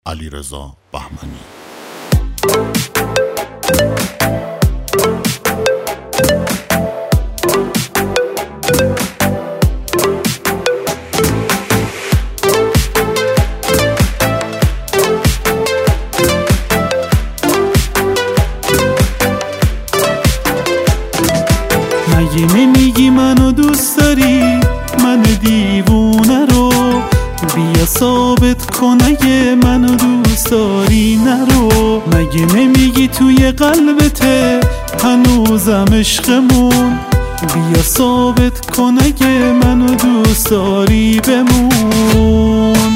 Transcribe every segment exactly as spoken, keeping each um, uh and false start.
علیرضا بهمنی. مگه نمیگی منو دوست داری، من دیوونه رو بیا ثابت کن اگه منو دوست داری نرو. مگه نمیگی توی قلبته هنوزم عشقمون، بیا ثابت کن اگه منو دوست داری بمون.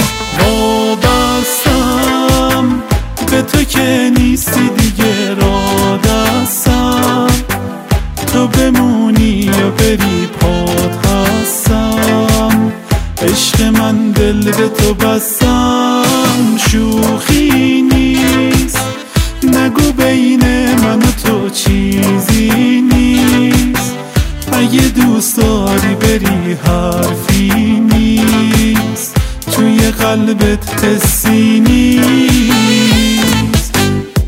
وابستم به تو که نیستی دیگه، را دستم تو بمونی یا بری پات هستم. عشق من دل به تو بستم، شوخی نیست نگو بین من و تو چیزی نیست. اگه دوست داری بری حرفی نیست، توی قلبت حسی نیست.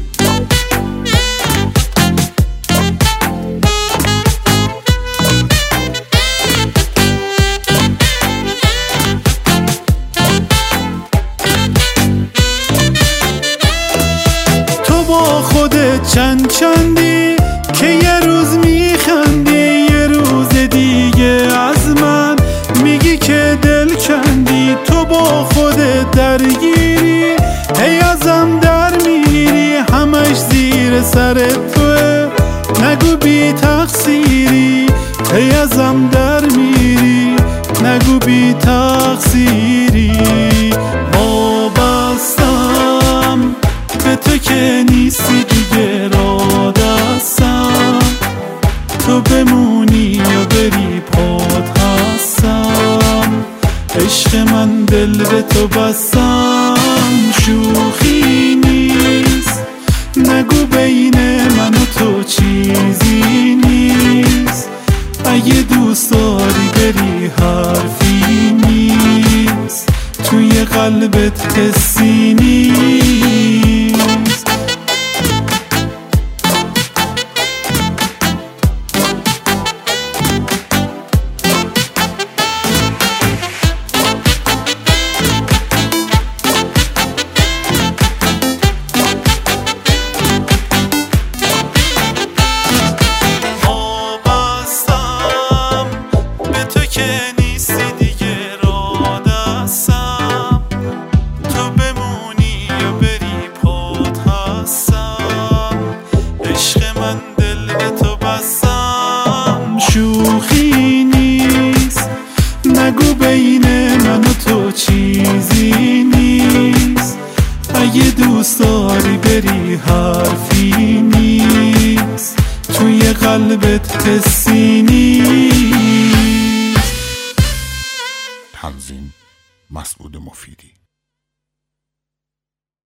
با خودت چند چندی که یه روز میخندی، یه روز دیگه از من میگی که دل کندی. تو با خودت درگیری، هی ازم در میری، همش زیر سرت توه نگو بی تقصیری. هی ازم در میری نگو بی تقصیری. وابستم به تو که نیستی دیگه، را دستم تو بمونی یا بری پات هستم. عشق من دل به تو بستم، شوخی نیست نگو بین من و تو چیزی نیست. اگه دوست داری بری حرفی نیست، توی قلبت حسی نیست. شوخی نیست نگو بین من و تو چیزی نیست. اگه دوست داری بری حرفی نیست، توی قلبت حسی نیست.